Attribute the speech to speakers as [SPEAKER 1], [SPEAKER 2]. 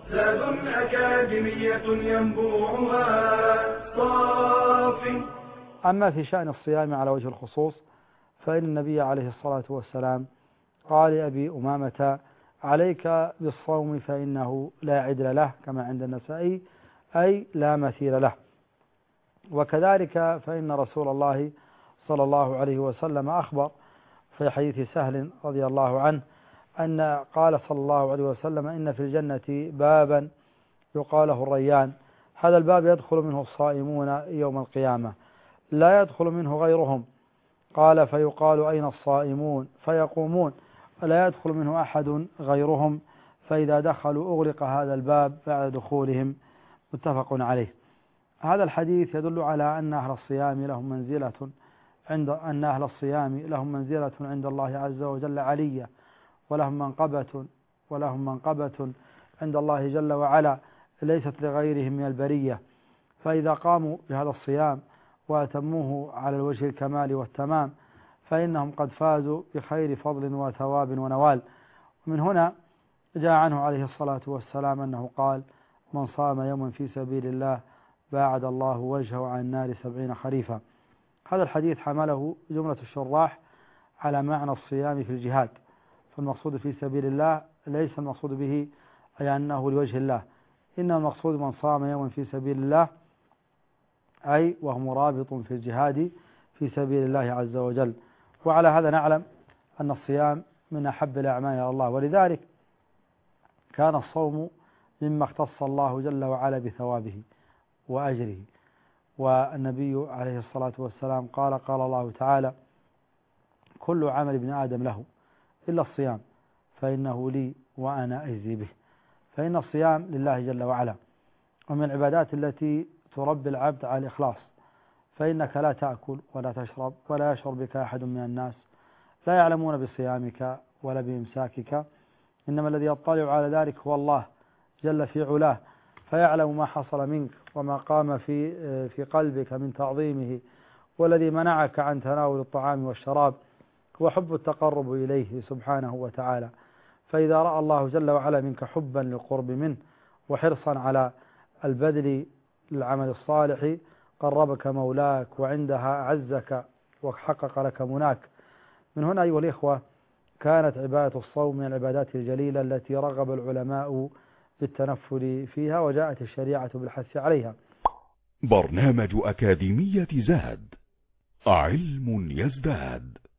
[SPEAKER 1] زاد أكاديمية ينبوعها صافٍ.
[SPEAKER 2] أما في شأن الصيام على وجه الخصوص فإن النبي عليه الصلاة والسلام قال لأبي أمامة: عليك بالصوم فإنه لا عدل له، كما عند النسائي، أي لا مثيل له. وكذلك فإن رسول الله صلى الله عليه وسلم أخبر في حديث سهل رضي الله عنه أن قال صلى الله عليه وسلم: إن في الجنة بابا يقال له الريان، هذا الباب يدخل منه الصائمون يوم القيامة، لا يدخل منه غيرهم. قال: فيقال: أين الصائمون؟ فيقومون، ولا يدخل منه أحد غيرهم، فإذا دخلوا أغلق هذا الباب بعد دخولهم. متفق عليه. هذا الحديث يدل على أن أهل الصيام لهم منزلة عند الله عز وجل علية، ولهم منقبة عند الله جل وعلا ليست لغيرهم من البرية. فإذا قاموا بهذا الصيام وأتموه على الوجه الكمال والتمام فإنهم قد فازوا بخير فضل وثواب ونوال. ومن هنا جاء عنه عليه الصلاة والسلام أنه قال: من صام يوما في سبيل الله باعد الله وجهه عن النار 70 خريفا. هذا الحديث حمله جملة الشراح على معنى الصيام في الجهاد، فالمقصود في سبيل الله ليس المقصود به أي أنه لوجه الله، إنما المقصود من صام يوما في سبيل الله أي وهو مرابط في الجهاد في سبيل الله عز وجل. وعلى هذا نعلم أن الصيام من أحب الأعمال إلى الله، ولذلك كان الصوم مما اختص الله جل وعلا بثوابه وأجره. والنبي عليه الصلاة والسلام قال الله تعالى: كل عمل ابن آدم له إلا الصيام فإنه لي وأنا أجزي به. فإن الصيام لله جل وعلا، ومن العبادات التي تربي العبد على الإخلاص، فإنك لا تأكل ولا تشرب ولا يشعر بك أحد من الناس، لا يعلمون بصيامك ولا بإمساكك، إنما الذي يطلع على ذلك هو الله جل في علاه، فيعلم ما حصل منك وما قام في قلبك من تعظيمه، والذي منعك عن تناول الطعام والشراب هو حب التقرب إليه سبحانه وتعالى. فإذا رأى الله جل وعلا منك حبا للقرب منه وحرصا على البذل للعمل الصالح قربك مولاك، وعندها أعزك وحقق لك مناك. من هنا أيها الإخوة كانت عبادة الصوم من العبادات الجليلة التي رغب العلماء بالتنفل فيها، وجاءت الشريعة بالحث عليها.
[SPEAKER 3] برنامج أكاديمية زاد، علم يزداد.